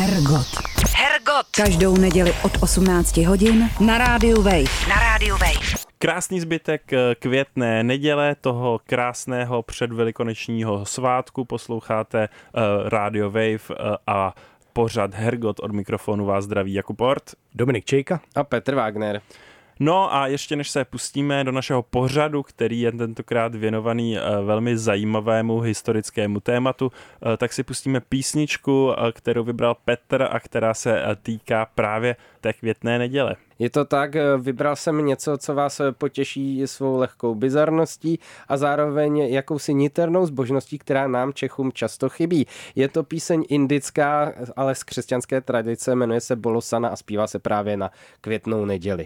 Hergot. Každou neděli od 18 hodin na rádiu Wave. Krásný zbytek květné neděle, toho krásného předvelikonočního svátku. Posloucháte Radio Wave a pořad Hergot. Od mikrofonu vás zdraví Jakub Ort, Dominik Čejka a Petr Wagner. No a ještě než se pustíme do našeho pořadu, který je tentokrát věnovaný velmi zajímavému historickému tématu, tak si pustíme písničku, kterou vybral Petr a která se týká právě té květné neděle. Je to tak, vybral jsem něco, co vás potěší svou lehkou bizarností a zároveň jakousi niternou zbožností, která nám Čechům často chybí. Je to píseň indická, ale z křesťanské tradice, jmenuje se Bolosana a zpívá se právě na květnou neděli.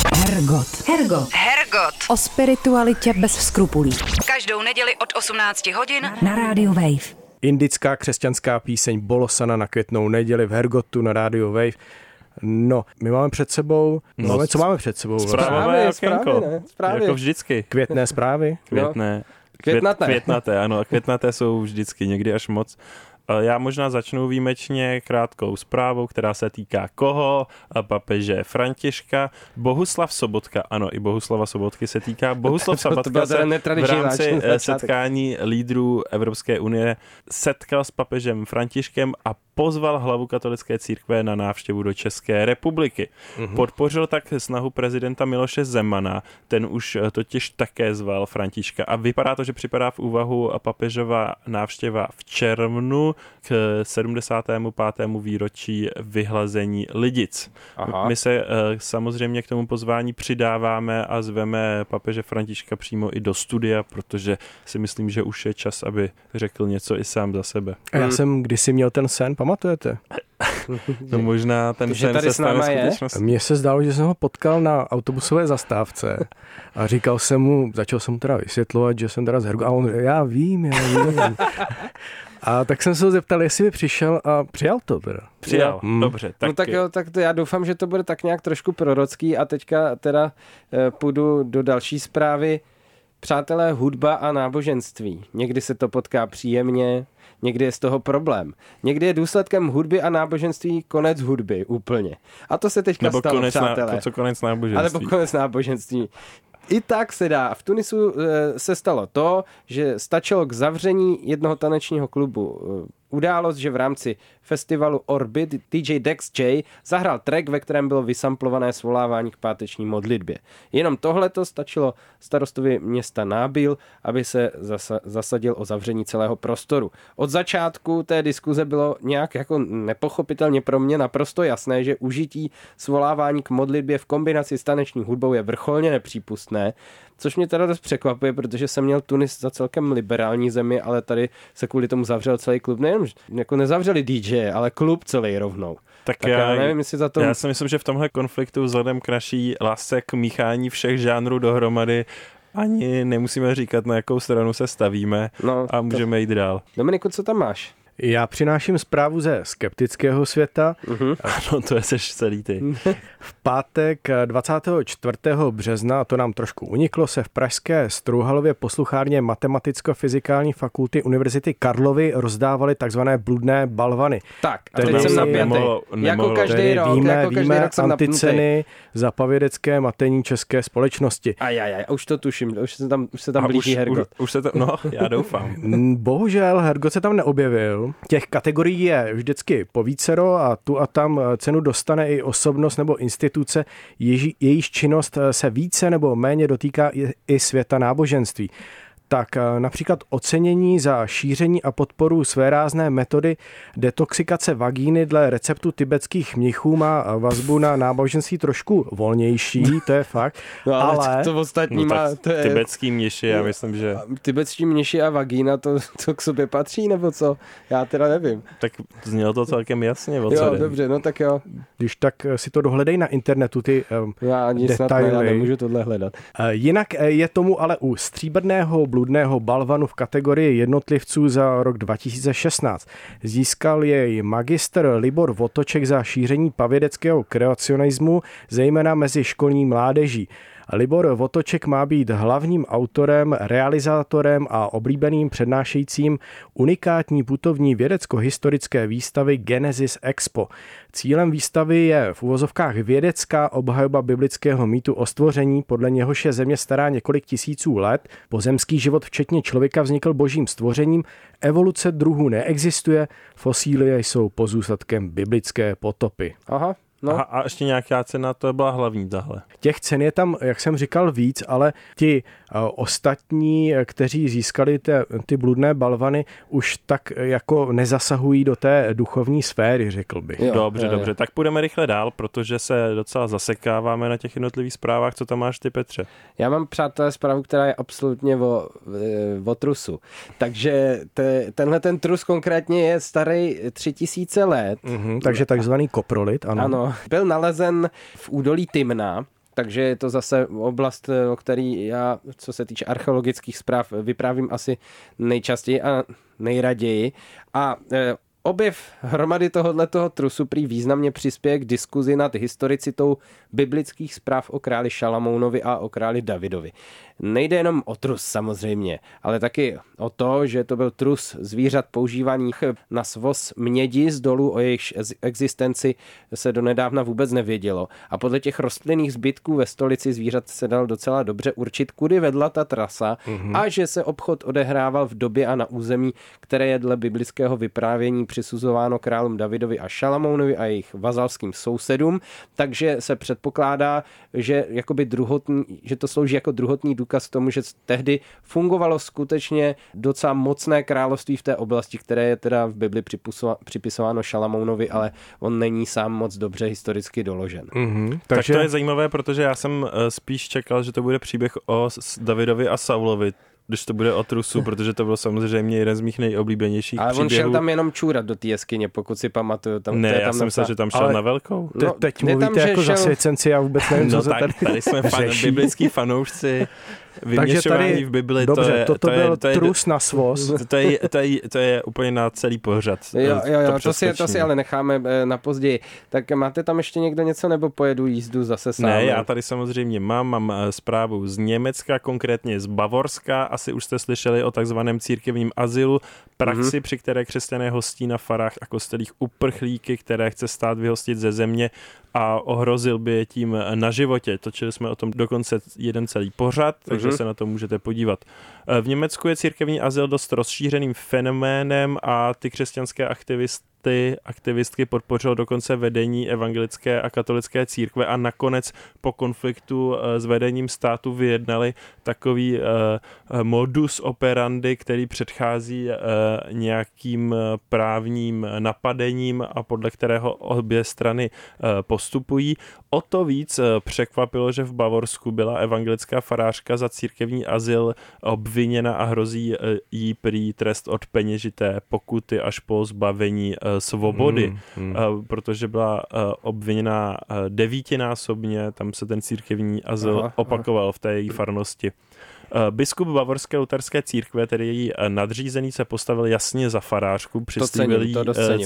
Hergot. O spiritualitě bez skrupulí. Každou neděli od 18 hodin na rádiu Wave. Indická křesťanská píseň Bolosana na květnou neděli v Hergotu na rádiu Wave. No, my máme před sebou, co máme před sebou? Zprávové okénko, jako vždycky. Květné zprávy? Květnaté, ano, a květnaté jsou vždycky, někdy až moc. Já možná začnu výjimečně krátkou zprávou, která se týká koho? Papeže Františka. Bohuslav Sobotka, ano, i Bohuslava Sobotky se týká. Bohuslav Sobotka se v rámci setkání lídrů Evropské unie setkal s papežem Františkem a pozval hlavu katolické církve na návštěvu do České republiky. Podpořil tak snahu prezidenta Miloše Zemana, ten už totiž také zval Františka a vypadá to, že připadá v úvahu papežova návštěva v červnu k 75. výročí vyhlazení Lidic. Aha. My se samozřejmě k tomu pozvání přidáváme a zveme papeže Františka přímo i do studia, protože si myslím, že už je čas, aby řekl něco i sám za sebe. A já jsem kdysi měl ten sen, pamatujete? No možná ten sen se stane skutečností. Mně se zdálo, že jsem ho potkal na autobusové zastávce a začal jsem mu teda vysvětlovat, že jsem teda z Hergotu. A on, já vím. A tak jsem se ho zeptal, jestli by přišel a přijal to teda. Přijal, dobře. Tak... No tak jo, tak to já doufám, že to bude tak nějak trošku prorocký a teďka teda půjdu do další zprávy. Přátelé, hudba a náboženství. Někdy se to potká příjemně, někdy je z toho problém. Někdy je důsledkem hudby a náboženství konec hudby úplně. A to se teďka nebo stalo, přátelé. Konec náboženství. Nebo konec náboženství. I tak se dá. V Tunisu se stalo to, že stačilo k zavření jednoho tanečního klubu událost, že v rámci festivalu Orbit DJ Dex J zahrál track, ve kterém bylo vysamplované svolávání k páteční modlitbě. Jenom tohleto stačilo starostovi města Nábil, aby se zasadil o zavření celého prostoru. Od začátku té diskuze bylo nějak jako nepochopitelně pro mě naprosto jasné, že užití svolávání k modlitbě v kombinaci s taneční hudbou je vrcholně nepřípustné, což mě teda dost překvapuje, protože jsem měl Tunis za celkem liberální zemi, ale tady se kvůli tomu zavřel celý klub. Nejenom, jako nezavřeli DJ, ale klub celý rovnou. Tak já nevím, jestli za to... Já si myslím, že v tomhle konfliktu vzhledem k naší lásce k míchání všech žánrů dohromady ani nemusíme říkat, na jakou stranu se stavíme a můžeme jít dál. Dominiku, co tam máš? Já přináším zprávu ze skeptického světa. Ano, to je seš celý ty. V pátek 24. března, a to nám trošku uniklo, se v pražské Strouhalově posluchárně Matematicko-fyzikální fakulty Univerzity Karlovy rozdávaly takzvané bludné balvany. Tak, a teď jsem napětý. Jako každý rok, víme anticeny za pavědecké matení české společnosti. Už to tuším, už se tam blíží Hergot. Už se tam, já doufám. Bohužel Hergot se tam neobjevil. Těch kategorií je vždycky povícero a tu a tam cenu dostane i osobnost nebo instituce, jejíž činnost se více nebo méně dotýká i světa náboženství. Tak například ocenění za šíření a podporu svérázné metody detoxikace vagíny dle receptu tibetských mnichů má vazbu na náboženství trošku volnější, to je fakt. No ale to ostatní má... To je, tibetský mniši, já myslím, že... Tibetští mniši a vagína, to k sobě patří, nebo co? Já teda nevím. Tak znělo to celkem jasně. Jo, dobře, no tak jo. Když tak si to dohledej na internetu, ty já nic detaily. Já nemůžu tohle hledat. Jinak je tomu ale u stříbrného bludného balvanu v kategorii jednotlivců za rok 2016. Získal jej magistr Libor Votoček za šíření pavědeckého kreacionismu, zejména mezi školní mládeží. Libor Votoček má být hlavním autorem, realizátorem a oblíbeným přednášejícím unikátní putovní vědecko-historické výstavy Genesis Expo. Cílem výstavy je v uvozovkách vědecká obhajoba biblického mýtu o stvoření, podle něhož je země stará několik tisíců let. Pozemský život včetně člověka vznikl božím stvořením, evoluce druhů neexistuje, fosílie jsou pozůstatkem biblické potopy. Aha. No. A ještě nějaká cena, to byla hlavní tahle. Těch cen je tam, jak jsem říkal, víc, ale ti ostatní, kteří získali ty bludné balvany, už tak jako nezasahují do té duchovní sféry, řekl bych. Dobře, tak půjdeme rychle dál, protože se docela zasekáváme na těch jednotlivých zprávách. Co tam máš ty, Petře? Já mám, přátelé, zprávu, která je absolutně o trusu. Takže tenhle ten trus konkrétně je starý 3000 let. Takže takzvaný koprolit, ano. Ano, byl nalezen v údolí Timna, takže je to zase oblast, o který já, co se týče archeologických zpráv, vyprávím asi nejčastěji a nejraději. A objev hromady tohoto trusu prý významně přispěje k diskuzi nad historicitou biblických zpráv o králi Šalamounovi a o králi Davidovi. Nejde jenom o trus samozřejmě, ale taky o to, že to byl trus zvířat používaných na svoz mědi z dolů, o jejichž existenci se donedávna vůbec nevědělo. A podle těch rostlinných zbytků ve stolici zvířat se dal docela dobře určit, kudy vedla ta trasa a že se obchod odehrával v době a na území, které je dle biblického vyprávění přisuzováno králům Davidovi a Šalamounovi a jejich vazalským sousedům, takže se předpokládá, že že to slouží jako druhotný důkaz k tomu, že tehdy fungovalo skutečně docela mocné království v té oblasti, které je teda v Bibli připisováno Šalamounovi, ale on není sám moc dobře historicky doložen. Takže... Tak to je zajímavé, protože já jsem spíš čekal, že to bude příběh o Davidovi a Saulovi, když to bude o trusu, protože to byl samozřejmě jeden z mých nejoblíbenějších příběhů. Ale on šel tam jenom čůrat do té jeskyně, pokud si pamatuju. Já jsem myslel, že tam šel na velkou. Teď mluvíte jako zasvěcenci, já vůbec nevím, co se tady jsme biblický fanoušci. Vyměšování v Bibli, dobře, to byl trus na svoz. To je úplně na celý pořad. Jo, to si ale necháme na později. Tak máte tam ještě někdo něco, nebo pojedu jízdu zase sám? Ne, já tady samozřejmě mám zprávu z Německa, konkrétně z Bavorska. Asi už jste slyšeli o takzvaném církevním azylu, praxi, při které křesťané hostí na farách a kostelích uprchlíky, které chce stát vyhostit ze země a ohrozil by je tím na životě. Točili jsme o tom dokonce jeden celý pořad, takže se na to můžete podívat. V Německu je církevní azyl dost rozšířeným fenoménem a ty křesťanské aktivistky podpořilo dokonce vedení evangelické a katolické církve a nakonec po konfliktu s vedením státu vyjednali takový modus operandi, který předchází nějakým právním napadením a podle kterého obě strany postupují. O to víc překvapilo, že v Bavorsku byla evangelická farářka za církevní azyl obviněna a hrozí jí prý trest od peněžité pokuty až po zbavení svobody, protože byla obviněna 9násobně, tam se ten církevní azyl opakoval v té její farnosti. Biskup Bavorské luterské církve, tedy její nadřízený, se postavil jasně za farářku, přislíbil jí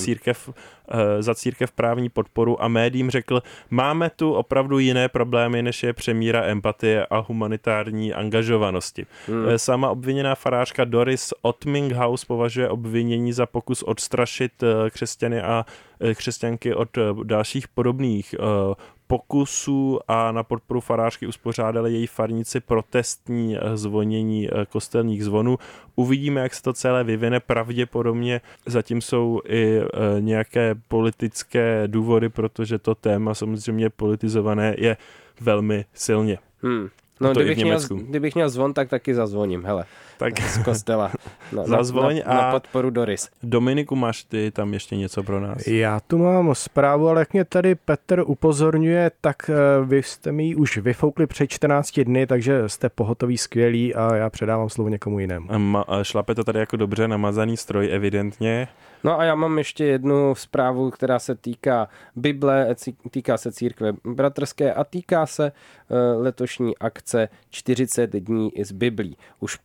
za církev právní podporu a médiím řekl, máme tu opravdu jiné problémy, než je přemíra empatie a humanitární angažovanosti. Sama obviněná farářka Doris Ottminghaus považuje obvinění za pokus odstrašit křesťany a křesťanky od dalších podobných pokusů a na podporu farářky uspořádali její farníci protestní zvonění kostelních zvonů. Uvidíme, jak se to celé vyvine. Pravděpodobně zatím jsou i nějaké politické důvody, protože to téma samozřejmě politizované je velmi silně. No, kdybych měl zvon, tak taky zazvoním, hele. Tak z kostela. Zazvoň na podporu Doris. Dominiku, máš ty tam ještě něco pro nás? Já tu mám zprávu, ale jak mě tady Petr upozorňuje, tak vy jste mi už vyfoukli před 14 dny, takže jste pohotoví, skvělí a já předávám slovo někomu jinému. Šlape to tady jako dobře namazaný stroj, evidentně. No a já mám ještě jednu zprávu, která se týká Bible, týká se církve bratrské a týká se letošní akce 40 dní z Biblí. Už po 7.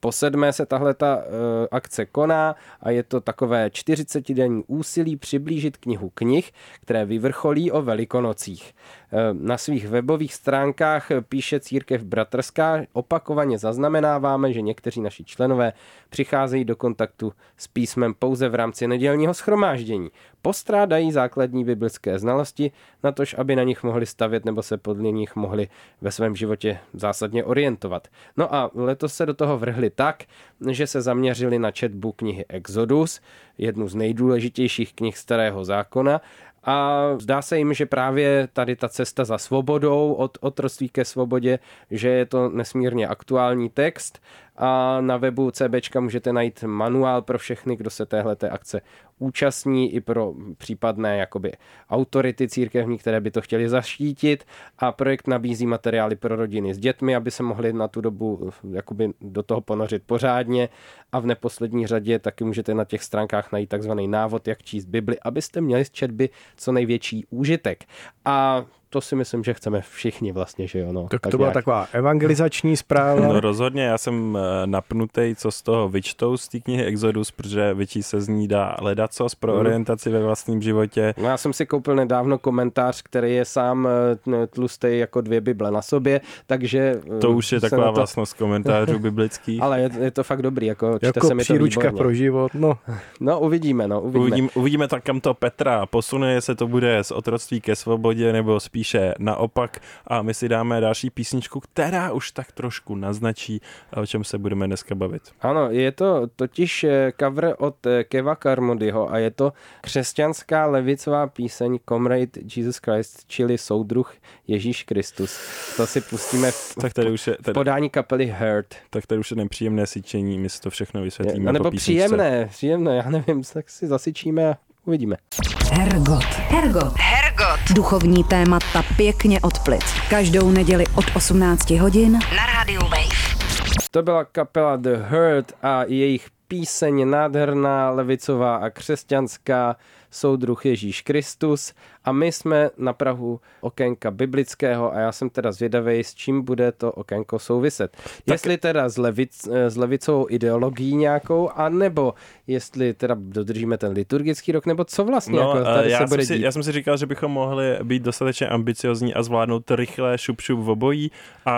Podvědomé se tahleta akce koná a je to takové 40denní úsilí přiblížit knihu knih, které vyvrcholí o Velikonocích. Na svých webových stránkách píše Církev bratrská: opakovaně zaznamenáváme, že někteří naši členové přicházejí do kontaktu s písmem pouze v rámci nedělního shromáždění. Postrádají základní biblické znalosti, natož aby na nich mohli stavět nebo se podle nich mohli ve svém životě zásadně orientovat. No a letos se do toho vrhli tak, že se zaměřili na četbu knihy Exodus, jednu z nejdůležitějších knih Starého zákona, a zdá se jim, že právě tady ta cesta za svobodou, od otroctví ke svobodě, že je to nesmírně aktuální text, a na webu CBčka můžete najít manuál pro všechny, kdo se téhleté akce účastní, i pro případné jakoby autority církevní, které by to chtěli zaštítit, a projekt nabízí materiály pro rodiny s dětmi, aby se mohli na tu dobu jakoby do toho ponořit pořádně, a v neposlední řadě taky můžete na těch stránkách najít takzvaný návod, jak číst Bibli, abyste měli z četby co největší úžitek. A to si myslím, že chceme všichni vlastně, že jo. No. Tak to byla taková evangelizační zpráva. No rozhodně, já jsem napnutý, co z toho vyčtou z té knihy Exodus, protože vyčíst se z ní dá ledacos pro orientaci ve vlastním životě. No, já jsem si koupil nedávno komentář, který je sám tlustý jako 2 Bible na sobě, takže... To už je taková vlastnost komentářů biblických. Ale je to fakt dobrý, jako čte jako se mi to výborně. příručka pro život, no. No, uvidíme. Uvidíme tak, kam to Petra posune, jestli to bude z otroctví ke svobodě, nebo spíše naopak, a my si dáme další písničku, která už tak trošku naznačí, o čem se budeme dneska bavit. Ano, je to totiž cover od Keva Carmodyho a je to křesťanská levicová píseň Comrade Jesus Christ, čili soudruh Ježíš Kristus. To si pustíme v podání kapely Hurt. Tak tady už je nepříjemné syčení, my si to všechno vysvětlíme. Nebo příjemné, já nevím, tak si zasyčíme a uvidíme. Hergot. Duchovní témata pěkně od plic. Každou neděli od 18 hodin na rádiu Wave. To byla kapela The Hurt a jejich píseň nádherná, levicová a křesťanská, Soudruh Ježíš Kristus, a my jsme na prahu okénka biblického a já jsem teda zvědavej, s čím bude to okénko souviset. Tak... Jestli teda s levicovou ideologií nějakou, anebo jestli teda dodržíme ten liturgický rok, nebo co vlastně jako tady se bude dít. Já jsem si říkal, že bychom mohli být dostatečně ambiciozní a zvládnout rychle šup v obojí a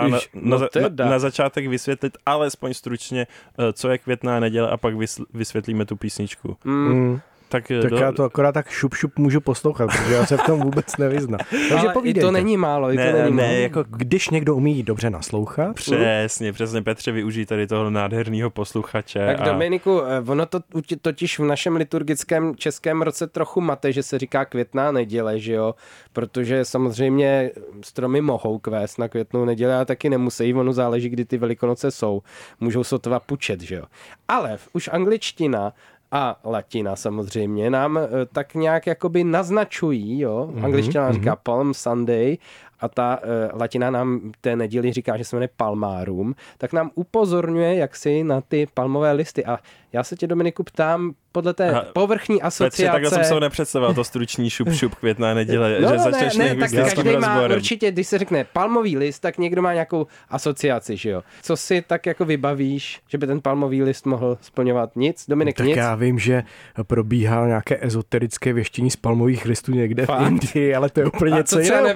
na začátek vysvětlit alespoň stručně, co je Květná neděle, a pak vysvětlíme tu písničku. Tak já to akorát tak šup můžu poslouchat, protože já se v tom vůbec nevyznám. Takže povídejte. I to není málo. Jako když někdo umí dobře naslouchat. Přesně, Petře, využij tady toho nádherného posluchače. Tak Dominiku, ono to totiž v našem liturgickém českém roce trochu mate, že se říká Květná neděle, že jo? Protože samozřejmě stromy mohou kvést na Květnou neděli, a taky nemusí, ono záleží, kdy ty Velikonoce jsou. Můžou sotva pučet, že jo? Ale už angličtina a latina samozřejmě nám tak nějak jakoby naznačují, jo. Angličtina říká Palm Sunday a ta latina nám té neděli říká, že se jmenuje Palmarum, tak nám upozorňuje jaksi na ty palmové listy. A já se tě, Dominiku, ptám podle té povrchní asociace. Petře, takhle jsem se ho nepředstavil, to stručný šup Květná neděle, že začneš tak každý má určitě, když se řekne palmový list, tak někdo má nějakou asociaci, že jo. Co si tak jako vybavíš, že by ten palmový list mohl splňovat? Nic? Dominik, tak nic? Já vím, že probíhá nějaké ezoterické věštění z palmových listů někde v Indii, ale to je úplně něco jiného.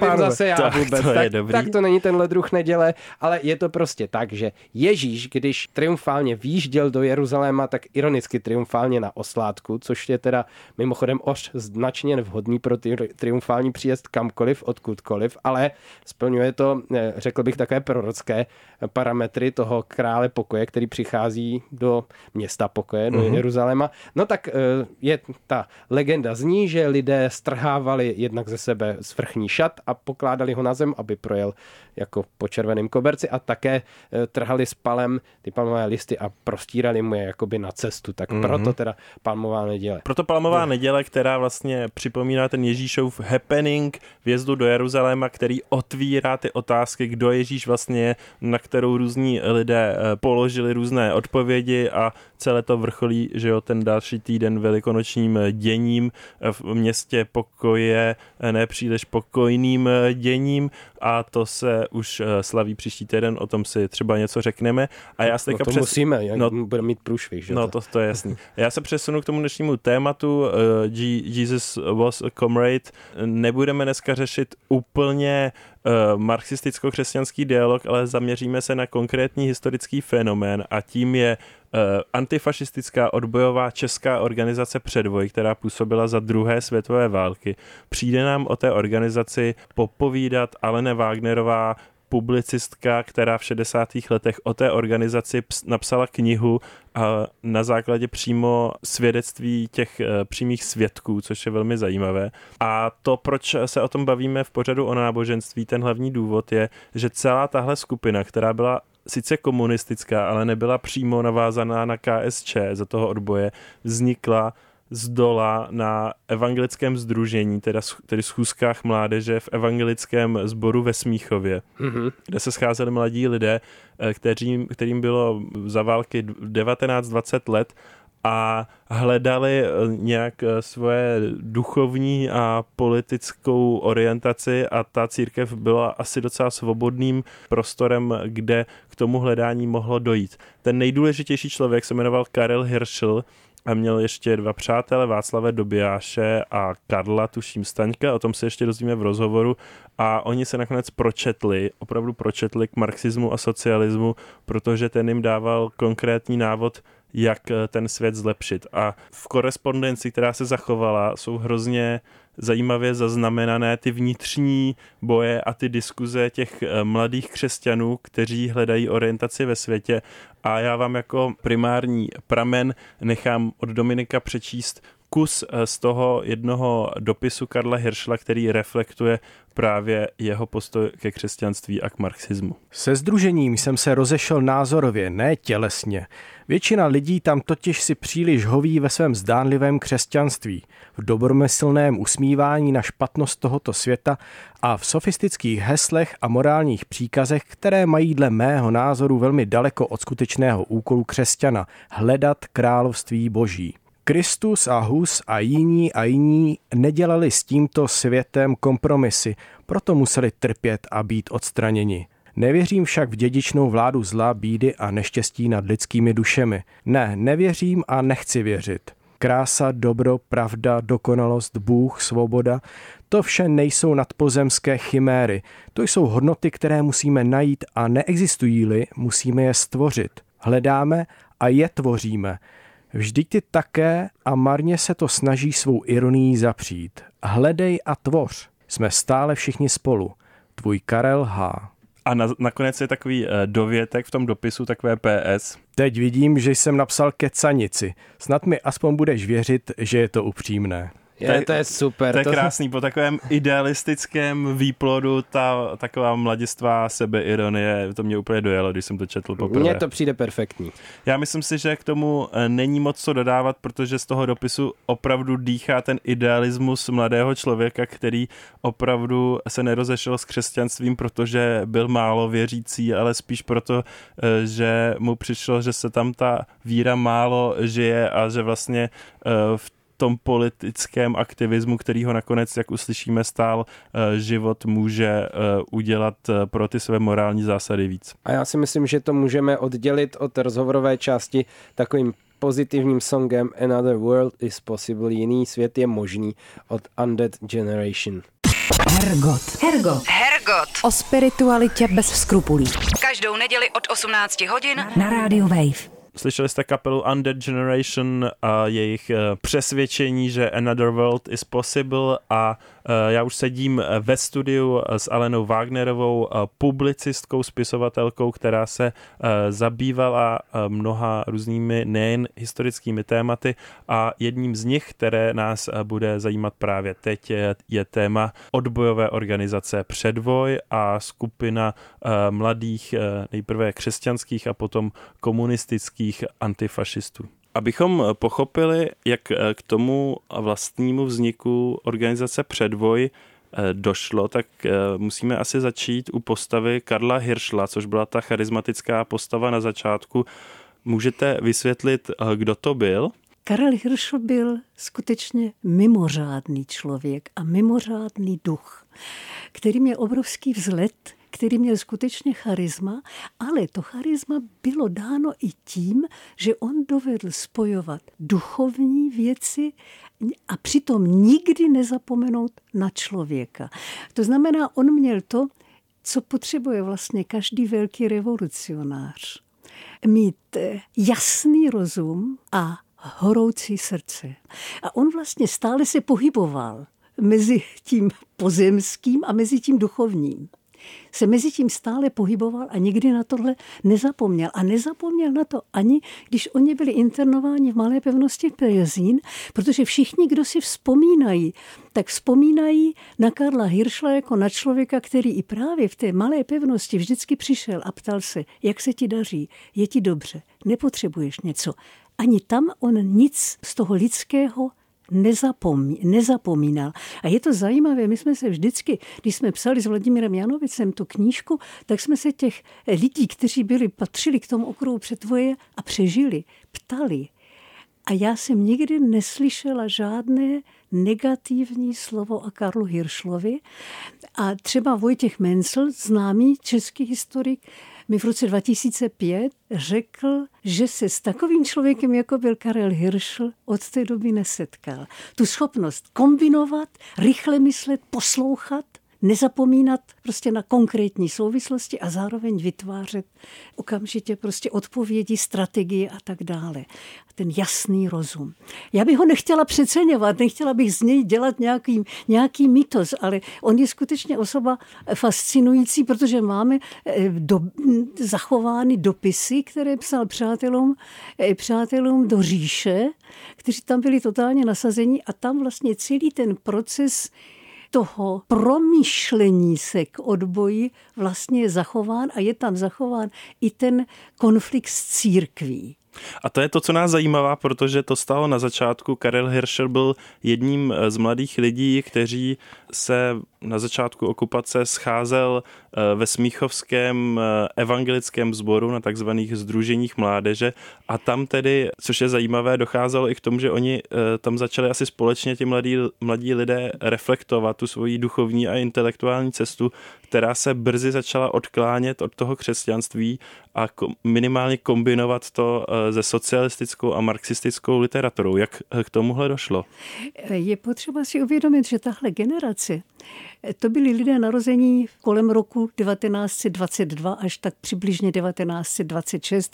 Tak to není tenhle druh neděle, ale je to prostě tak, že Ježíš, když triumfálně výjížděl do Jeruzaléma, tak ironicky triumfálně na oslátku, což je teda mimochodem značně nevhodný pro triumfální příjezd kamkoliv, odkudkoliv, ale splňuje to, řekl bych, také prorocké parametry toho krále pokoje, který přichází do města pokoje, do Jeruzaléma. No tak je ta legenda zní, že lidé strhávali jednak ze sebe svrchní šat a pokládali ho na zem, aby projel jako po červeném koberci, a také trhali s palem ty palmové listy a prostírali mu je jakoby na cestu. Tak proto teda palmová neděle. Proto palmová neděle, která vlastně připomíná ten Ježíšův happening vjezdu do Jeruzaléma, který otvírá ty otázky, kdo Ježíš vlastně je, na kterou různí lidé položili různé odpovědi, a celé to vrcholí, že jo, ten další týden velikonočním děním v městě pokoje, nepříliš pokojným děním. združením a to se už slaví příští týden, o tom si třeba něco řekneme. A já se musíme, budeme mít průšvih, že? No to je jasný. Já se přesunu k tomu dnešnímu tématu. Jesus was a comrade. Nebudeme dneska řešit úplně marxisticko-křesťanský dialog, ale zaměříme se na konkrétní historický fenomén a tím je antifašistická odbojová česká organizace Předvoj, která působila za druhé světové války. Přijde nám o té organizaci popovídat Alena Wagnerová, publicistka, která v 60. letech o té organizaci napsala knihu a na základě přímo svědectví těch přímých svědků, což je velmi zajímavé. A to, proč se o tom bavíme v pořadu o náboženství, ten hlavní důvod je, že celá tahle skupina, která byla sice komunistická, ale nebyla přímo navázaná na KSČ za toho odboje, vznikla zdola na evangelickém sdružení, tedy schůzkách mládeže v evangelickém sboru ve Smíchově, kde se scházeli mladí lidé, kterým bylo za války 19-20 let a hledali nějak svoje duchovní a politickou orientaci a ta církev byla asi docela svobodným prostorem, kde k tomu hledání mohlo dojít. Ten nejdůležitější člověk se jmenoval Karel Hirschl a měl ještě 2 přátele, Václava Dobijáše a Karla, tuším Staňka, o tom se ještě dozvíme v rozhovoru a oni se nakonec opravdu pročetli k marxismu a socialismu, protože ten jim dával konkrétní návod, jak ten svět zlepšit. A v korespondenci, která se zachovala, jsou hrozně zajímavě zaznamenané ty vnitřní boje a ty diskuze těch mladých křesťanů, kteří hledají orientaci ve světě. A já vám jako primární pramen nechám od Dominika přečíst kus z toho jednoho dopisu Karla Hirschla, který reflektuje právě jeho postoj ke křesťanství a k marxismu. Se sdružením jsem se rozešel názorově, ne tělesně. Většina lidí tam totiž si příliš hoví ve svém zdánlivém křesťanství, v dobromyslném usmívání na špatnost tohoto světa a v sofistických heslech a morálních příkazech, které mají dle mého názoru velmi daleko od skutečného úkolu křesťana hledat království Boží. Kristus a Hus a jiní nedělali s tímto světem kompromisy, proto museli trpět a být odstraněni. Nevěřím však v dědičnou vládu zla, bídy a neštěstí nad lidskými dušemi. Ne, nevěřím a nechci věřit. Krása, dobro, pravda, dokonalost, Bůh, svoboda, to vše nejsou nadpozemské chiméry. To jsou hodnoty, které musíme najít a neexistují-li, musíme je stvořit. Hledáme a je tvoříme. Vždyť ty také a marně se to snaží svou ironií zapřít. Hledej a tvoř. Jsme stále všichni spolu. Tvůj Karel H. A nakonec je takový dovětek v tom dopisu, takové PS. Teď vidím, že jsem napsal kecanici. Snad mi aspoň budeš věřit, že je to upřímné. To je super. To je krásný, po takovém idealistickém výplodu ta taková mladistvá sebeironie, to mě úplně dojelo, když jsem to četl poprvé. Mně to přijde perfektní. Já myslím si, že k tomu není moc co dodávat, protože z toho dopisu opravdu dýchá ten idealismus mladého člověka, který opravdu se nerozešel s křesťanstvím, protože byl málo věřící, ale spíš proto, že mu přišlo, že se tam ta víra málo žije a že vlastně v tom politickém aktivismu, který ho nakonec, jak uslyšíme, stál život, může udělat pro ty své morální zásady víc. A já si myslím, že to můžeme oddělit od rozhovorové části takovým pozitivním songem Another World is Possible, jiný svět je možný od Undead Generation. Hergot. O spiritualitě bez skrupulí. Každou neděli od 18 hodin na rádiu Wave. Slyšeli jste kapelu Undead Generation a jejich přesvědčení, že Another World is Possible a já už sedím ve studiu s Alenou Wagnerovou, publicistkou, spisovatelkou, která se zabývala mnoha různými nejen historickými tématy a jedním z nich, které nás bude zajímat právě teď, je téma odbojové organizace Předvoj a skupina mladých, nejprve křesťanských a potom komunistických antifašistů. Abychom pochopili, jak k tomu vlastnímu vzniku organizace Předvoj došlo, tak musíme asi začít u postavy Karla Hirschla, což byla ta charismatická postava na začátku. Můžete vysvětlit, kdo to byl? Karel Hiršl byl skutečně mimořádný člověk a mimořádný duch, který měl obrovský vzlet, který měl skutečně charisma, ale to charisma bylo dáno i tím, že on dovedl spojovat duchovní věci a přitom nikdy nezapomenout na člověka. To znamená, on měl to, co potřebuje vlastně každý velký revolucionář. Mít jasný rozum a horoucí srdce. A on vlastně stále se pohyboval mezi tím pozemským a mezi tím duchovním. Se mezi tím stále pohyboval a nikdy na tohle nezapomněl. A nezapomněl na to ani, když oni byli internováni v Malé pevnosti Pezín, protože všichni, kdo si vzpomínají, tak vzpomínají na Karla Hiršla jako na člověka, který i právě v té Malé pevnosti vždycky přišel a ptal se, jak se ti daří, je ti dobře, nepotřebuješ něco. Ani tam on nic z toho lidského nezapomínal. A je to zajímavé, my jsme se vždycky, když jsme psali s Vladimírem Janovicem tu knížku, tak jsme se těch lidí, kteří patřili k tomu okruhu přetvoje a přežili, ptali. A já jsem nikdy neslyšela žádné negativní slovo o Karlu Hiršlovi. A třeba Vojtěch Mencl, známý český historik, mi v roce 2005 řekl, že se s takovým člověkem, jako byl Karel Hiršl, od té doby nesetkal. Tu schopnost kombinovat, rychle myslet, poslouchat, nezapomínat prostě na konkrétní souvislosti a zároveň vytvářet okamžitě prostě odpovědi, strategie a tak dále. Ten jasný rozum. Já bych ho nechtěla přeceňovat, nechtěla bych z něj dělat nějaký mýtos, ale on je skutečně osoba fascinující, protože máme zachovány dopisy, které psal přátelům do říše, kteří tam byli totálně nasazení a tam vlastně celý ten proces toho promýšlení se k odboji vlastně je zachován a je tam zachován i ten konflikt s církví. A to je to, co nás zajímá, protože to stalo na začátku. Karel Hiršl byl jedním z mladých lidí, kteří se na začátku okupace scházel ve smíchovském evangelickém sboru na takzvaných sdruženích mládeže a tam tedy, což je zajímavé, docházelo i k tomu, že oni tam začali asi společně ti mladí lidé reflektovat tu svoji duchovní a intelektuální cestu, která se brzy začala odklánět od toho křesťanství a minimálně kombinovat to se socialistickou a marxistickou literaturou. Jak k tomuhle došlo? Je potřeba si uvědomit, že tahle generace, to byli lidé narození kolem roku 1922 až tak přibližně 1926,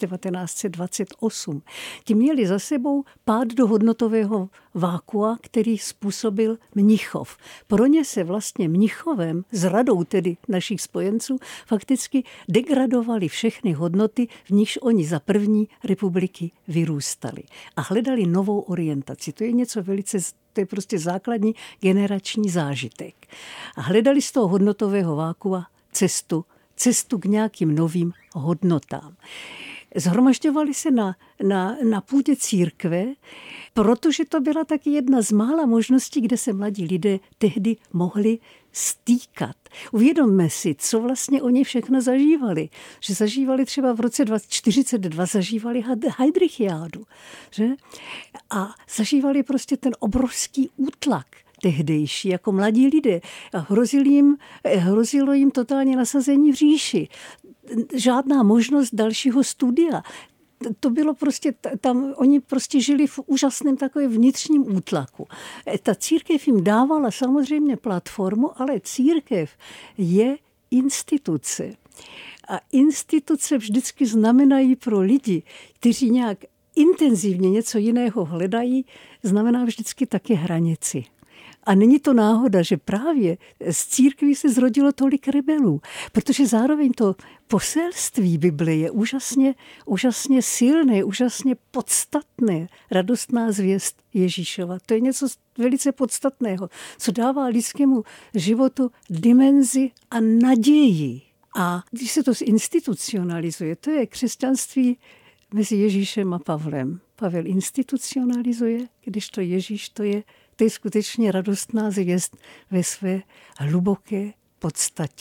1928. Ti měli za sebou pád do hodnotového vákua, který způsobil Mnichov. Pro ně se vlastně Mnichovem, s radou tedy našich spojenců, fakticky degradovaly všechny hodnoty, v nichž oni za první republiky vyrůstali. A hledali novou orientaci. To je něco velice, to je prostě základní generační zážitek. A hledali z toho hodnotového vákua cestu k nějakým novým hodnotám. Zhromažďovali se na půdě církve, protože to byla taky jedna z mála možností, kde se mladí lidé tehdy mohli stýkat. Uvědomme si, co vlastně oni všechno zažívali. Že zažívali třeba v roce 1942 zažívali Heidrichiádu. Že? A zažívali prostě ten obrovský útlak tehdejší, jako mladí lidé. A hrozilo jim totálně nasazení v říši. Žádná možnost dalšího studia. To bylo prostě, tam oni prostě žili v úžasném takovém vnitřním útlaku. Ta církev jim dávala samozřejmě platformu, ale církev je instituce. A instituce vždycky znamenají pro lidi, kteří nějak intenzivně něco jiného hledají, znamená vždycky taky hranici. A není to náhoda, že právě z církví se zrodilo tolik rebelů, protože zároveň to poselství Bible je úžasně silné, úžasně podstatné. Radostná zvěst Ježíšova. To je něco velice podstatného, co dává lidskému životu dimenzi a naději. A když se to zinstitucionalizuje, to je křesťanství mezi Ježíšem a Pavlem. Pavel institucionalizuje, když to Ježíš, to je skutečně radostná zvěst ve své hluboké podstatě.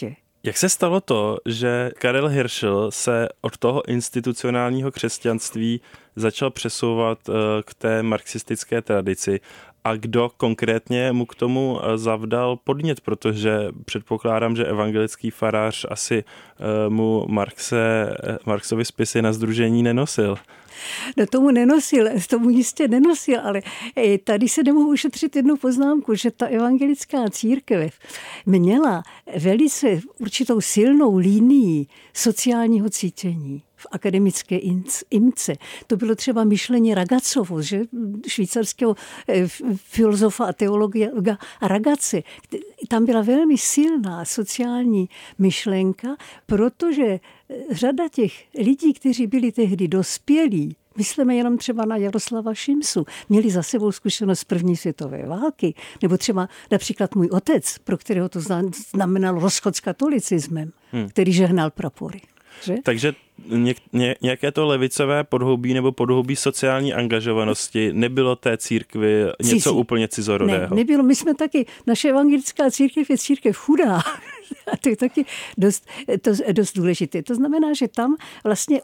Jak se stalo to, že Karel Hiršl se od toho institucionálního křesťanství začal přesouvat k té marxistické tradici a kdo konkrétně mu k tomu zavdal podnět, protože předpokládám, že evangelický farář asi mu Marxovy spisy na sdružení nenosil. No tomu jistě nenosil, ale tady se nemohu ušetřit jednu poznámku, že ta evangelická církev měla velice určitou silnou linii sociálního cítění v akademické imce. To bylo třeba myšlení Ragazzovo, že švýcarského filozofa a teologa Ragazze. Tam byla velmi silná sociální myšlenka, protože řada těch lidí, kteří byli tehdy dospělí, myslíme jenom třeba na Jaroslava Šimsu, měli za sebou zkušenost z první světové války, nebo třeba například můj otec, pro kterého to znamenalo rozchod s katolicismem, který žehnal prapory. Že? Takže nějaké to levicové podhoubí nebo podhoubí sociální angažovanosti nebylo té církvi něco úplně cizorodého? Ne, nebylo. My jsme taky, naše evangelická církev je církev chudá. A to je taky dost důležité. To znamená, že tam vlastně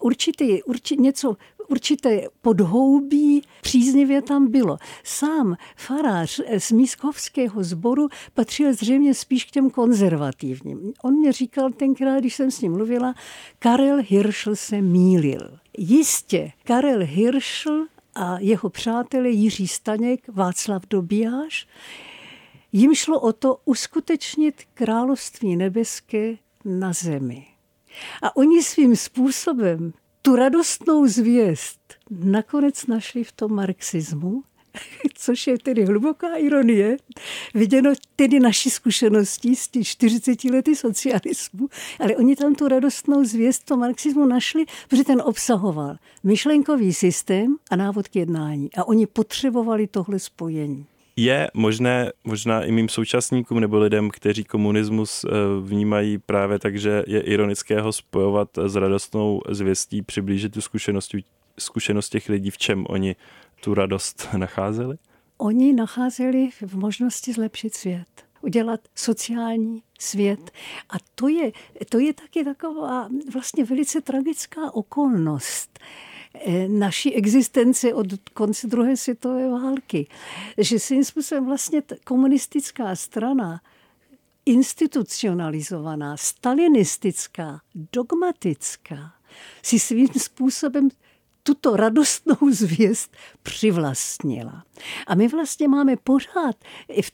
určité podhoubí příznivě tam bylo. Sám farář z Mískovského sboru patřil zřejmě spíš k těm konzervativním. On mě říkal tenkrát, když jsem s ním mluvila, Karel Hiršl se mýlil. Jistě, Karel Hiršl a jeho přátelé Jiří Staněk, Václav Dobijáš, jim šlo o to uskutečnit království nebeské na zemi. A oni svým způsobem tu radostnou zvěst nakonec našli v tom marxismu, což je tedy hluboká ironie, viděno tedy naší zkušeností z těch 40 lety socialismu, ale oni tam tu radostnou zvěst v tom marxismu našli, protože ten obsahoval myšlenkový systém a návod k jednání. A oni potřebovali tohle spojení. Je možné, možná i mým současníkům nebo lidem, kteří komunismus vnímají právě tak, že je ironické ho spojovat s radostnou zvěstí, přiblížit tu zkušenost těch lidí, v čem oni tu radost nacházeli? Oni nacházeli v možnosti zlepšit svět, udělat sociální svět. A to je taky taková vlastně velice tragická okolnost naší existence od konce druhé světové války. Že svým způsobem vlastně komunistická strana institucionalizovaná, stalinistická, dogmatická, si svým způsobem tuto radostnou zvěst přivlastnila. A my vlastně máme pořád v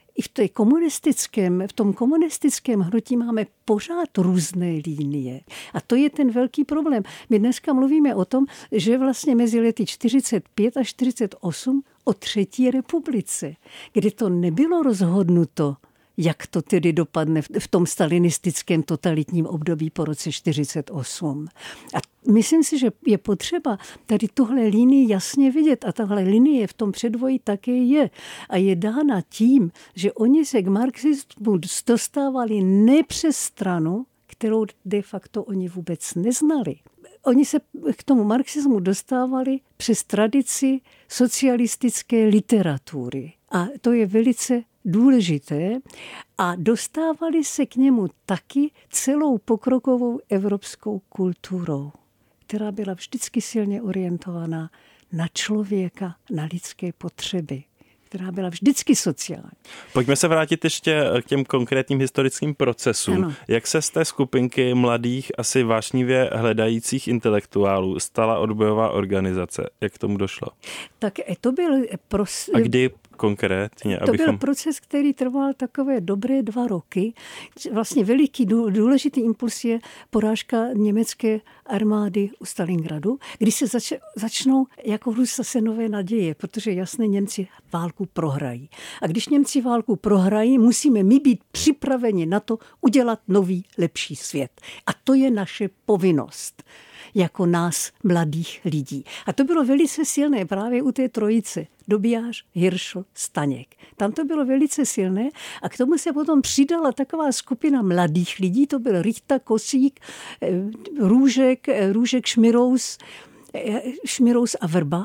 tom komunistickém hnutí máme pořád různé linie. A to je ten velký problém. My dneska mluvíme o tom, že vlastně mezi lety 45 a 48 o třetí republice, kdy to nebylo rozhodnuto, jak to tedy dopadne v tom stalinistickém totalitním období po roce 48. A myslím si, že je potřeba tady tuhle linii jasně vidět a tahle linie v tom předvoji také je. A je dána tím, že oni se k marxismu dostávali ne přes stranu, kterou de facto oni vůbec neznali. Oni se k tomu marxismu dostávali přes tradici socialistické literatury. A to je velice důležité a dostávali se k němu taky celou pokrokovou evropskou kulturou, která byla vždycky silně orientovaná na člověka, na lidské potřeby, která byla vždycky sociální. Pojďme se vrátit ještě k těm konkrétním historickým procesům. Ano. Jak se z té skupinky mladých, asi vášnivě hledajících intelektuálů stala odbojová organizace? Jak k tomu došlo? Tak to byl A kdy konkrétně? To byl proces, který trval takové dobré 2 roky. Vlastně veliký důležitý impuls je porážka německé armády u Stalingradu, kdy se začnou jako růst zase nové naděje, protože jasně Němci válku prohrají. A když Němci válku prohrají, musíme my být připraveni na to udělat nový, lepší svět. A to je naše povinnost jako nás, mladých lidí. A to bylo velice silné právě u té trojice. Dobijáš, Hiršl, Staněk. Tam to bylo velice silné a k tomu se potom přidala taková skupina mladých lidí, to byl Richta, Kosík, Růžek, Šmirous a Vrba,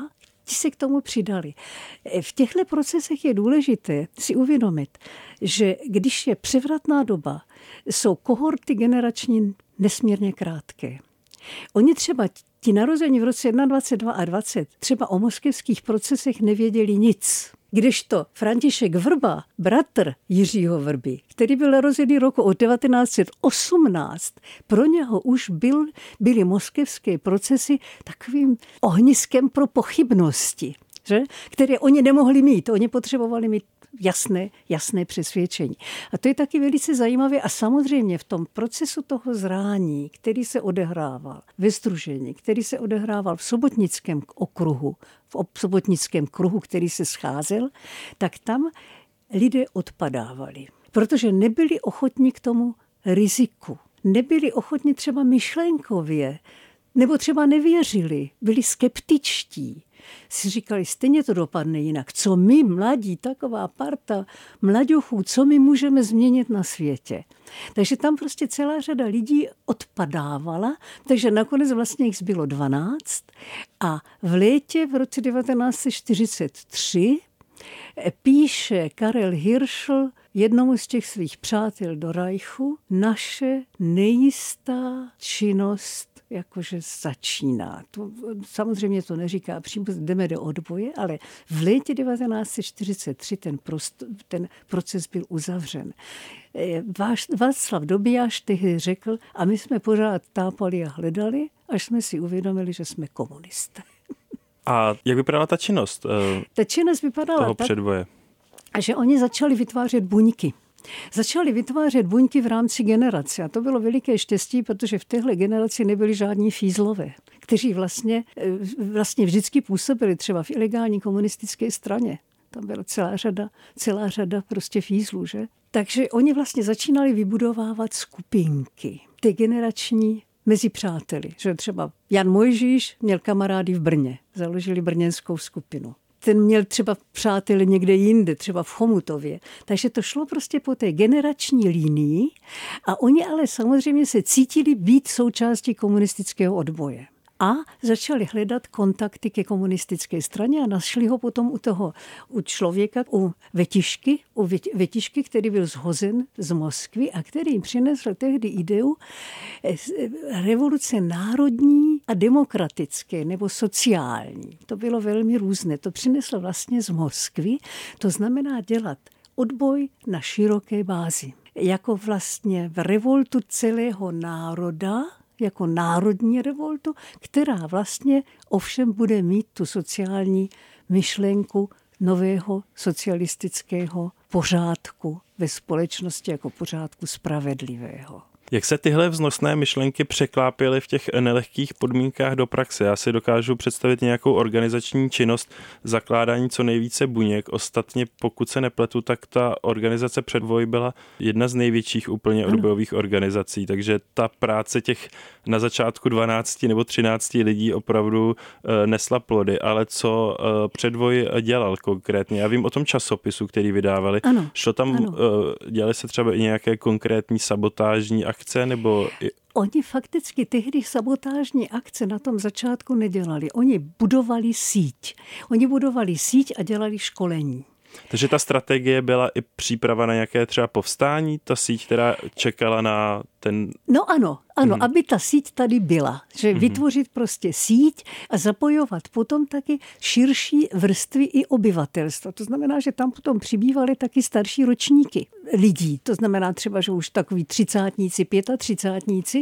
ti se k tomu přidali. V těchto procesech je důležité si uvědomit, že když je převratná doba, jsou kohorty generační nesmírně krátké. Oni třeba ti narození v roce 21 a 20 třeba o moskevských procesech nevěděli nic. Kdežto František Vrba, bratr Jiřího Vrby, který byl narozený roku 1918, pro něho už byly moskevské procesy takovým ohniskem pro pochybnosti, že? Které oni nemohli mít. Oni potřebovali mít jasné přesvědčení. A to je taky velice zajímavé a samozřejmě v tom procesu toho zrání, který se odehrával ve sdružení, který se odehrával v sobotnickém okruhu, v sobotnickém kruhu, který se scházel, tak tam lidé odpadávali, protože nebyli ochotní k tomu riziku. Nebyli ochotní třeba myšlenkově, nebo třeba nevěřili, byli skeptičtí. Si říkali, stejně to dopadne jinak. Co my, mladí, taková parta mlaďochů, co my můžeme změnit na světě? Takže tam prostě celá řada lidí odpadávala, takže nakonec vlastně jich zbylo 12 a v létě v roce 1943 píše Karel Hirschl jednomu z těch svých přátel do Reichu, naše nejistá činnost jakože začíná. Samozřejmě to neříká přímo, jdeme do odboje, ale v létě 1943 ten proces byl uzavřen. Václav Dobijáš tehdy řekl, a my jsme pořád tápali a hledali, až jsme si uvědomili, že jsme komunisté. A jak vypadala ta činnost? Ta činnost vypadala toho předvoje. A že oni začali vytvářet buňky. Začali vytvářet buňky v rámci generace a to bylo veliké štěstí, protože v téhle generaci nebyli žádní fízlové, kteří vlastně vždycky působili třeba v ilegální komunistické straně. Tam byla celá řada prostě fízlů, že? Takže oni vlastně začínali vybudovávat skupinky, ty generační mezi přáteli. Že třeba Jan Mojžíš měl kamarády v Brně, založili brněnskou skupinu. Ten měl třeba přátele někde jinde, třeba v Chomutově. Takže to šlo prostě po té generační linii a oni ale samozřejmě se cítili být součástí komunistického odboje. A začali hledat kontakty ke komunistické straně a našli ho potom u člověka, u Vetišky, který byl zhozen z Moskvy a který jim přinesl tehdy ideu revoluce národní a demokratické nebo sociální. To bylo velmi různé. To přinesl vlastně z Moskvy. To znamená dělat odboj na široké bázi. Jako vlastně v revoltu celého národa, jako národní revoltu, která vlastně ovšem bude mít tu sociální myšlenku nového socialistického pořádku ve společnosti jako pořádku spravedlivého. Jak se tyhle vznosné myšlenky překlápěly v těch nelehkých podmínkách do praxe? Já si dokážu představit nějakou organizační činnost, zakládání co nejvíce buněk. Ostatně, pokud se nepletu, tak ta organizace Předvoj byla jedna z největších úplně odbojových organizací, takže ta práce těch na začátku 12 nebo 13 lidí opravdu nesla plody, ale co Předvoj dělal konkrétně? Já vím o tom časopisu, který vydávali. Ano, šlo tam, dělali se třeba i nějaké konkrétní sabotážní akce, nebo... Oni fakticky tehdy sabotážní akce na tom začátku nedělali. Oni budovali síť a dělali školení. Takže ta strategie byla i příprava na nějaké třeba povstání, ta síť, která čekala na ten... No ano, aby ta síť tady byla. Že vytvořit prostě síť a zapojovat potom taky širší vrstvy i obyvatelstva. To znamená, že tam potom přibývaly taky starší ročníky lidí. To znamená třeba, že už takový 30-tníci, 35-tníci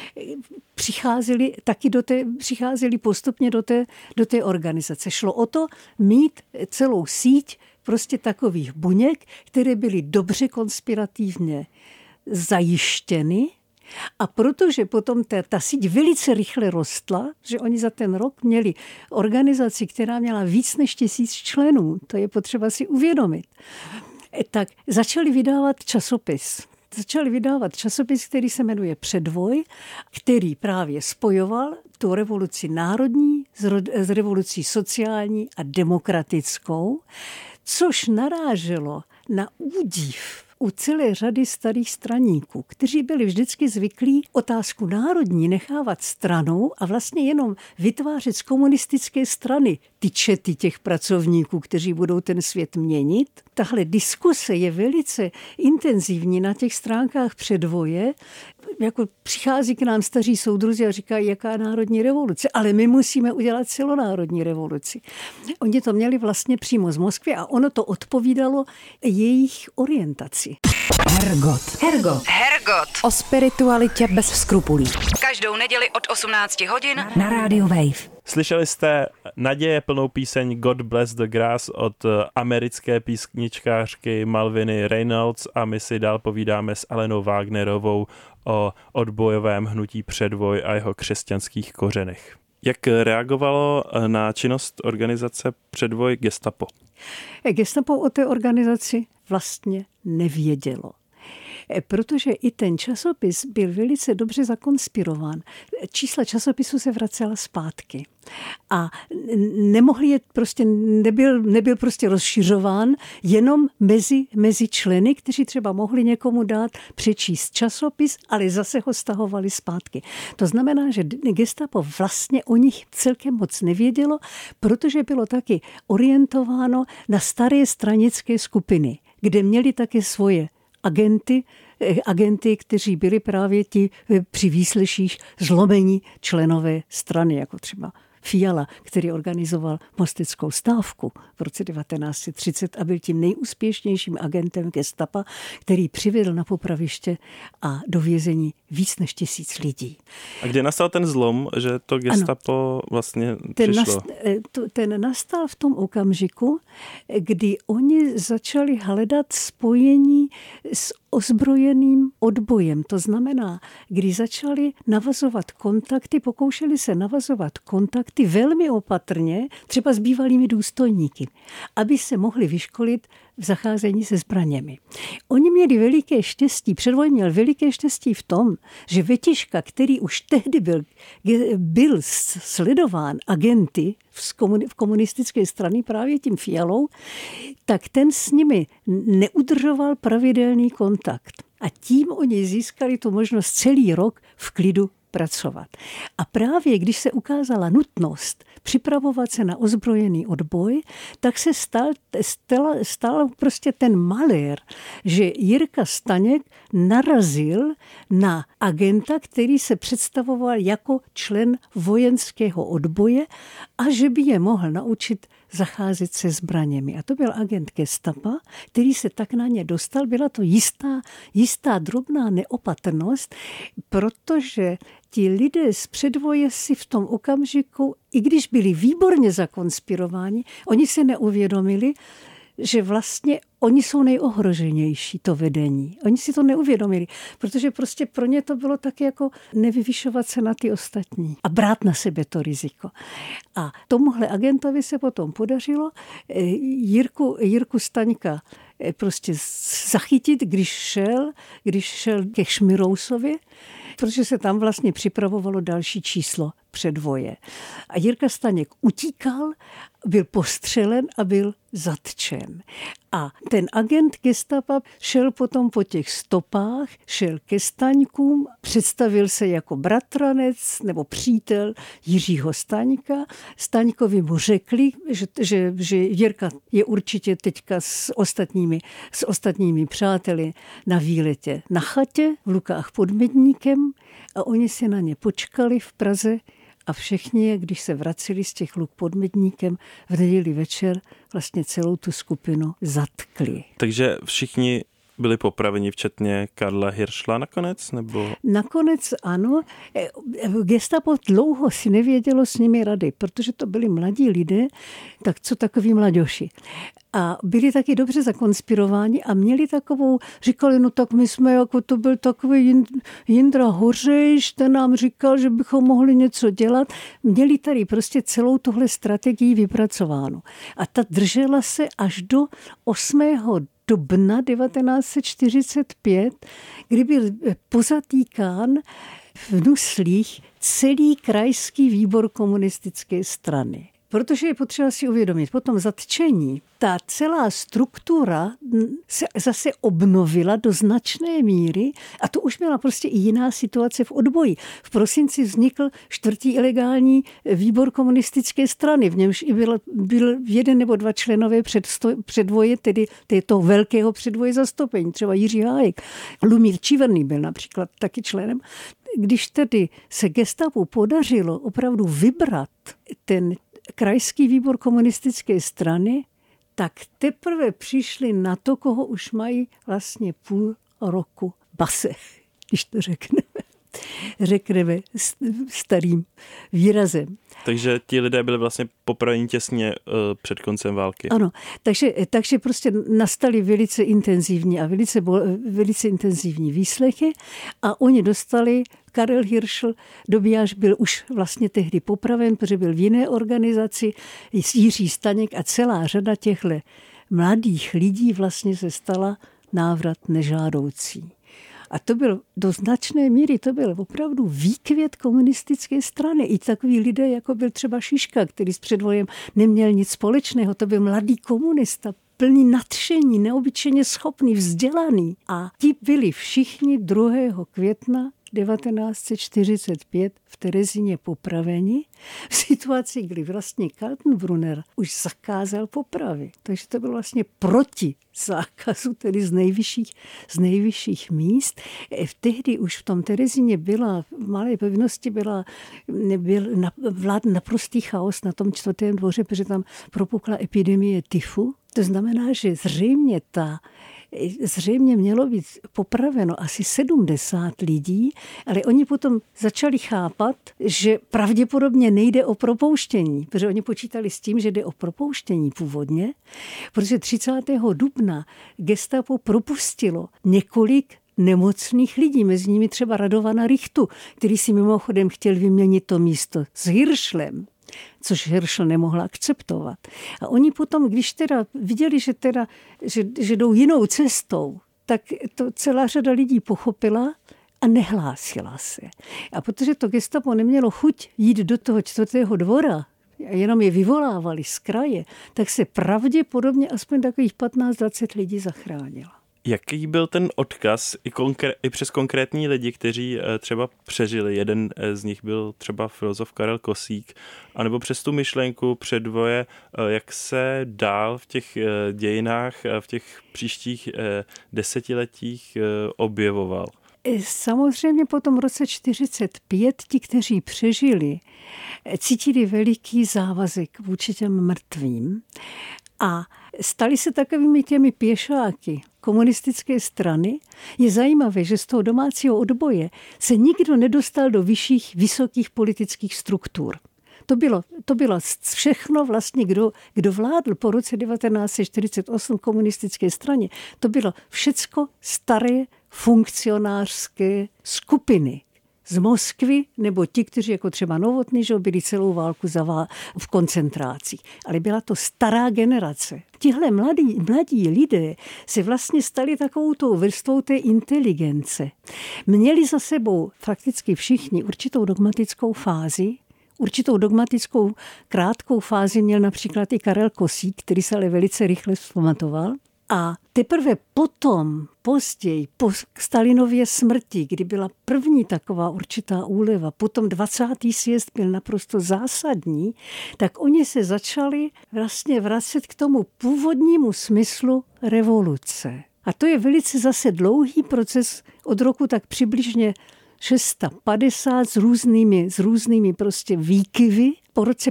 přicházeli postupně do té organizace. Šlo o to mít celou síť prostě takových buněk, které byly dobře konspirativně zajištěny a protože potom ta síť velice rychle rostla, že oni za ten rok měli organizaci, která měla víc než 1000 členů, to je potřeba si uvědomit, tak začali vydávat časopis, který se jmenuje Předvoj, který právě spojoval tu revoluci národní s revolucí sociální a demokratickou, což naráželo na údiv u celé řady starých straníků, kteří byli vždycky zvyklí otázku národní nechávat stranou a vlastně jenom vytvářet z komunistické strany ty čety těch pracovníků, kteří budou ten svět měnit. Tahle diskuse je velice intenzivní na těch stránkách předvoje. Jako přichází k nám staří soudruzi a říkají, jaká národní revoluce, ale my musíme udělat celonárodní revoluci. Oni to měli vlastně přímo z Moskvy a ono to odpovídalo jejich orientaci. Hergot. O spiritualitě bez skrupulí. Každou neděli od 18 hodin na rádiu Wave. Slyšeli jste naděje plnou píseň God Bless the Grass od americké písničkářky Malviny Reynolds a my si dál povídáme s Alenou Wagnerovou o odbojovém hnutí Předvoj a jeho křesťanských kořenech. Jak reagovalo na činnost organizace Předvoj Gestapo? Gestapo o té organizaci vlastně nevědělo. Protože i ten časopis byl velice dobře zakonspirován. Čísla časopisu se vracela zpátky. A nemohli je prostě, nebyl prostě rozšiřován jenom mezi členy, kteří třeba mohli někomu dát přečíst časopis, ale zase ho stahovali zpátky. To znamená, že Gestapo vlastně o nich celkem moc nevědělo, protože bylo taky orientováno na staré stranické skupiny, kde měli také svoje agenty, kteří byli právě ti při výsleších zlomení členové strany, jako třeba Fiala, který organizoval mosteckou stávku v roce 1930 a byl tím nejúspěšnějším agentem Gestapa, který přivedl na popraviště a do vězení víc než 1000 lidí. A kde nastal ten zlom, že to Gestapo vlastně přišlo? Ten nastal v tom okamžiku, kdy oni začali hledat spojení s ozbrojeným odbojem. To znamená, když začali navazovat kontakty, pokoušeli se navazovat kontakty velmi opatrně, třeba s bývalými důstojníky, aby se mohli vyškolit v zacházení se zbraněmi. Oni měli veliké štěstí, Předvoj měl veliké štěstí v tom, že Vetiška, který už tehdy byl sledován agenty v komunistické straně právě tím Fialou, tak ten s nimi neudržoval pravidelný kontakt. A tím oni získali tu možnost celý rok v klidu pracovat. A právě když se ukázala nutnost připravovat se na ozbrojený odboj, tak se stal prostě ten malér, že Jirka Staněk narazil na agenta, který se představoval jako člen vojenského odboje a že by je mohl naučit zacházet se zbraněmi. A to byl agent Gestapa, který se tak na ně dostal. Byla to jistá drobná neopatrnost, protože ti lidé z Předvoje si v tom okamžiku, i když byli výborně zakonspirováni, oni se neuvědomili, že vlastně oni jsou nejohroženější, to vedení. Oni si to neuvědomili, protože prostě pro ně to bylo tak jako nevyvyšovat se na ty ostatní a brát na sebe to riziko. A tomuhle agentovi se potom podařilo Jirku Staňka prostě zachytit, když šel ke Šmirousovi, protože se tam vlastně připravovalo další číslo Předvoje. A Jirka Staněk utíkal, byl postřelen a byl zatčen. A ten agent Gestapa šel potom po těch stopách, šel ke Staňkům, představil se jako bratranec nebo přítel Jiřího Staňka. Staňkovi mu řekli, že Jirka je určitě teďka s ostatními přáteli na výletě na chatě v Lukách pod Medníkem a oni si na ně počkali v Praze a všichni, když se vraceli z těch Luk pod Medníkem v neděli večer, vlastně celou tu skupinu zatkli. Takže všichni byli popraveni, včetně Karla Hiršla nakonec? Nebo? Nakonec ano. Gestapo dlouho si nevědělo s nimi rady, protože to byli mladí lidé, tak co takoví mladěši. A byli taky dobře zakonspirováni a měli takovou, říkali, no tak my jsme, jako to byl takový Jindra Hořejš, ten nám říkal, že bychom mohli něco dělat. Měli tady prostě celou tuhle strategii vypracovánu. A ta držela se až do 8. dubna 1945, kdy byl pozatýkán v Nuslích celý krajský výbor komunistické strany. Protože je potřeba si uvědomit, po tom zatčení ta celá struktura se zase obnovila do značné míry a to už byla prostě i jiná situace v odboji. V prosinci vznikl 4. ilegální výbor komunistické strany, v němž i byl 1 nebo 2 členové předvoje, tedy toho velkého předvoje zastoupení, třeba Jiří Hájek. Lumír Čiverný byl například taky členem. Když tedy se gestapu podařilo opravdu vybrat ten krajský výbor komunistické strany, tak teprve přišli na to, koho už mají vlastně půl roku base, když to řekneme starým výrazem. Takže ti lidé byli vlastně popraveni těsně před koncem války. Ano, takže prostě nastaly velice intenzivní a velice intenzivní výslechy a oni dostali, Karel Hiršl, Dobijáš byl už vlastně tehdy popraven, protože byl v jiné organizaci, Jiří Staněk a celá řada těchto mladých lidí vlastně se stala návrat nežádoucí. A to byl do značné míry, to byl opravdu výkvět komunistické strany. I takový lidé, jako byl třeba Šiška, který s předvojem neměl nic společného. To byl mladý komunista, plný nadšení, neobyčejně schopný, vzdělaný. A ti byli všichni 2. května 1945 v Terezíně popraveni v situaci, kdy vlastně Kaltenbrunner už zakázal popravy. Takže to bylo vlastně proti zákazu, tedy z nejvyšších míst. Tehdy už v tom Terezíně v malé pevnosti byl naprostý chaos na tom 4. dvoře, protože tam propukla epidemie tyfu. To znamená, že zřejmě mělo být popraveno asi 70 lidí, ale oni potom začali chápat, že pravděpodobně nejde o propouštění, protože oni počítali s tím, že jde o propouštění původně, protože 30. dubna gestapo propustilo několik nemocných lidí, mezi nimi třeba Radovana Richtu, který si mimochodem chtěl vyměnit to místo s Hiršlem, což Hiršl nemohla akceptovat. A oni potom, když teda viděli, že jdou jinou cestou, tak to celá řada lidí pochopila a nehlásila se. A protože to gestapo nemělo chuť jít do toho 4. dvora, a jenom je vyvolávali z kraje, tak se pravděpodobně aspoň takových 15-20 lidí zachránilo. Jaký byl ten odkaz i přes konkrétní lidi, kteří třeba přežili? Jeden z nich byl třeba filozof Karel Kosík, anebo přes tu myšlenku předvoje, jak se dál v těch dějinách, v těch příštích desetiletích objevoval? Samozřejmě po tom roce 1945 ti, kteří přežili, cítili veliký závazek vůči těm mrtvým a stali se takovými těmi pěšáky komunistické strany. Je zajímavé, že z toho domácího odboje se nikdo nedostal do vysokých politických struktur. To bylo všechno vlastně, kdo vládl po roce 1948 komunistické straně. To bylo všecko staré funkcionářské skupiny z Moskvy, nebo ti, kteří jako třeba Novotný, že byli celou válku v koncentrácích. Ale byla to stará generace. Tihle mladí lidé se vlastně stali takovou tou vrstvou té inteligence. Měli za sebou prakticky všichni určitou dogmatickou fázi. Určitou dogmatickou krátkou fázi měl například i Karel Kosík, který se ale velice rychle vzpamatoval. A teprve potom, později, po Stalinově smrti, kdy byla první taková určitá úleva, potom 20. sjezd byl naprosto zásadní, tak oni se začali vlastně vracet k tomu původnímu smyslu revoluce. A to je velice zase dlouhý proces od roku tak přibližně 650 s různými prostě výkyvy. Po roce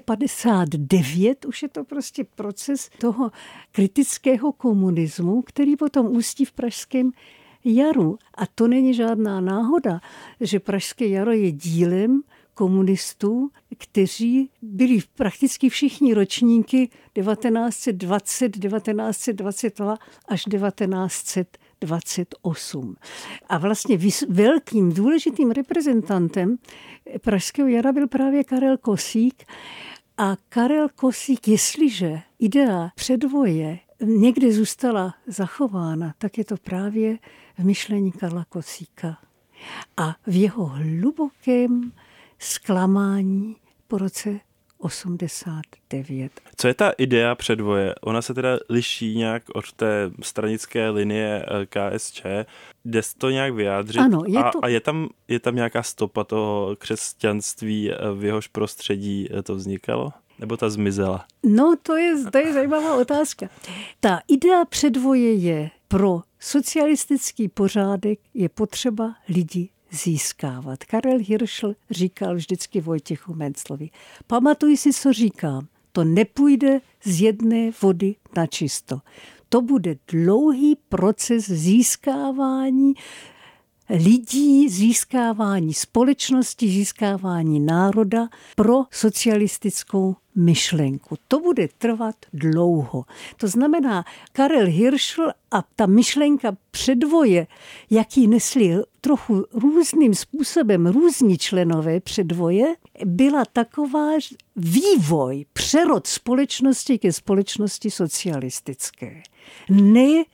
59 už je to prostě proces toho kritického komunismu, který potom ústí v Pražském jaru. A to není žádná náhoda, že Pražské jaro je dílem komunistů, kteří byli prakticky všichni ročníky 1920, 1922 až 1928. A vlastně velkým důležitým reprezentantem Pražského jara byl právě Karel Kosík. A Karel Kosík, jestliže idea předvoje někde zůstala zachována, tak je to právě v myšlení Karla Kosíka. A v jeho hlubokém zklamání po roce 1989. Co je ta idea předvoje? Ona se teda liší nějak od té stranické linie KSČ. Jde to nějak vyjádřit? Ano, a je tam nějaká stopa toho křesťanství, v jehož prostředí to vznikalo? Nebo ta zmizela? No, to je zajímavá otázka. Ta idea předvoje je, pro socialistický pořádek je potřeba lidi získávat. Karel Hirschl říkal vždycky Vojtěchu Menclovi: pamatuj si, co říkám, to nepůjde z jedné vody na čisto. To bude dlouhý proces získávání lidí, získávání společnosti, získávání národa pro socialistickou myšlenku. To bude trvat dlouho. To znamená, Karel Hirschl a ta myšlenka předvoje, jaký nesli trochu různým způsobem různí členové předvoje, byla taková vývoj, přerod společnosti ke společnosti socialistické. Ne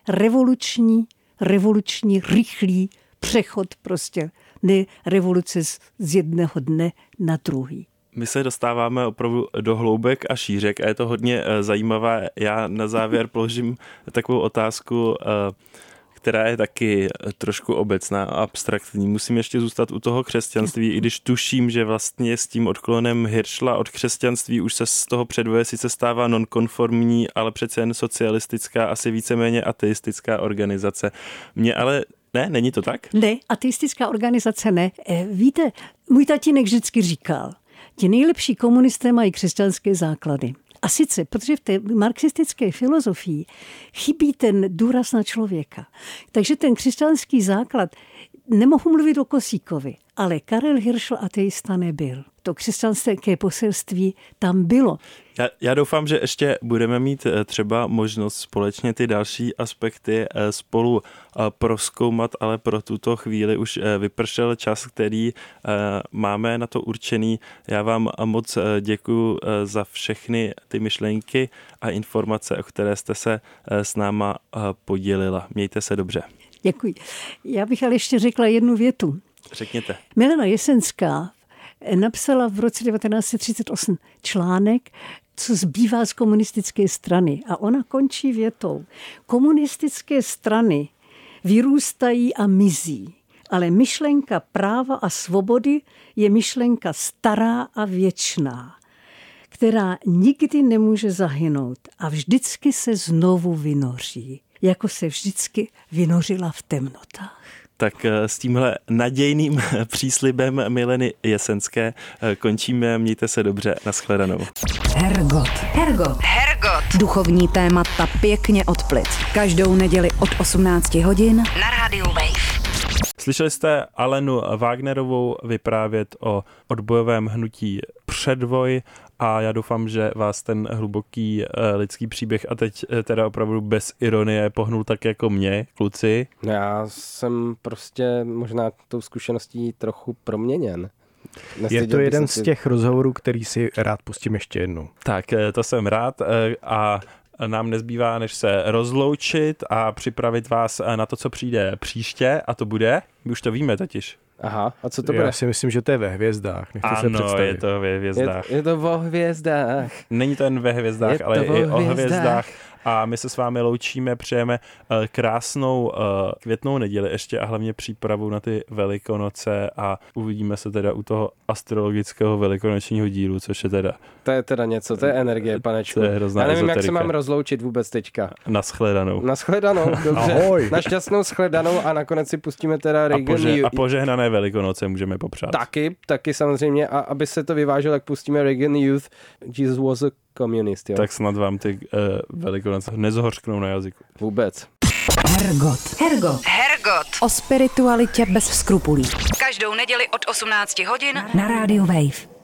revoluční, rychlý přechod prostě, ne revoluce z jednoho dne na druhý. My se dostáváme opravdu do hloubek a šířek a je to hodně zajímavé. Já na závěr položím takovou otázku, která je taky trošku obecná a abstraktní. Musím ještě zůstat u toho křesťanství, i když tuším, že vlastně s tím odklonem Hirschla od křesťanství už se z toho předvoje sice stává nonkonformní, ale přece jen socialistická, asi víceméně ateistická organizace. Mě ale ne, není to tak? Ne, ateistická organizace ne. Víte, můj tatínek vždycky říkal, ti nejlepší komunisté mají křesťanské základy. A sice, protože v té marxistické filozofii chybí ten důraz na člověka. Takže ten křesťanský základ, nemohu mluvit o Kosíkovi, ale Karel Hirschl ateista nebyl. To křesťanské poselství tam bylo. Já doufám, že ještě budeme mít třeba možnost společně ty další aspekty spolu prozkoumat, ale pro tuto chvíli už vypršel čas, který máme na to určený. Já vám moc děkuju za všechny ty myšlenky a informace, o které jste se s náma podělila. Mějte se dobře. Děkuji. Já bych ale ještě řekla jednu větu. Řekněte. Milena Jesenská napsala v roce 1938 článek, co zbývá z komunistické strany. A ona končí větou: komunistické strany vyrůstají a mizí, ale myšlenka práva a svobody je myšlenka stará a věčná, která nikdy nemůže zahynout a vždycky se znovu vynoří, jako se vždycky vynořila v temnotách. Tak s tímhle nadějným příslibem Mileny Jesenské končíme. Mějte se dobře. Nashledanou. Hergot. Duchovní témata pěkně od plic. Každou neděli od 18 hodin na rádiu Wave. Slyšeli jste Alenu Wagnerovou vyprávět o odbojovém hnutí Předvoj a já doufám, že vás ten hluboký lidský příběh a teď teda opravdu bez ironie pohnul tak jako mě, kluci. Já jsem prostě možná tou zkušeností trochu proměněn. Je to jeden z těch rozhovorů, který si rád pustím ještě jednou. Tak, to jsem rád a nám nezbývá, než se rozloučit a připravit vás na to, co přijde příště, a to bude, my už to víme totiž. Aha, a co to bude? Já si myslím, že to je ve hvězdách. Ano, je to ve hvězdách. Je to o hvězdách. Není to jen ve hvězdách, ale i o hvězdách. A my se s vámi loučíme, přejeme krásnou květnou neděli ještě a hlavně přípravu na ty Velikonoce a uvidíme se teda u toho astrologického velikonočního dílu, což je teda... To je teda něco, to je energie, panečku. Já nevím, ezoterika. Jak se mám rozloučit vůbec teďka. Nashledanou. Nashledanou, dobře. Ahoj. Na šťastnou shledanou a nakonec si pustíme teda Reagan Youth. A požehnané Velikonoce můžeme popřát. Taky samozřejmě, a aby se to vyvážilo, tak pustíme Reagan Youth. Jesus was a communist, jo. Tak snad vám ty Velikonoce nezhořknou na jazyku. Vůbec. Hergot. O spiritualitě bez skrupulí. Každou neděli od 18 hodin na rádiu Wave.